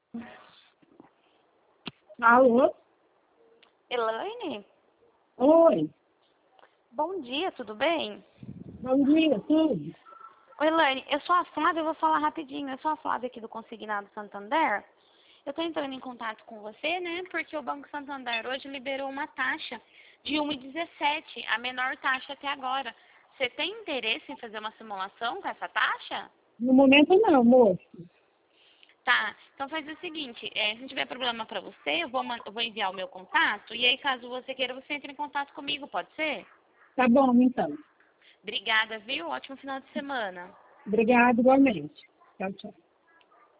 Alô? Elaine? Oi, Bom dia, tudo bem? bom dia, tudo? Oi, Elaine, eu sou a Flávia, eu vou falar rapidinho. Eu sou a Flávia aqui do Consignado Santander. Eu estou entrando em contato com você, né? Porque o Banco Santander hoje liberou uma taxa de 1,17, a menor taxa até agora. Você tem interesse em fazer uma simulação com essa taxa? No momento não, moço. Tá, então faz o seguinte, se não tiver problema para você, eu vou enviar o meu contato, e aí caso você queira, você entre em contato comigo, pode ser? Tá bom, então. Obrigada, viu? Ótimo final de semana. Obrigada igualmente. Tchau, tchau.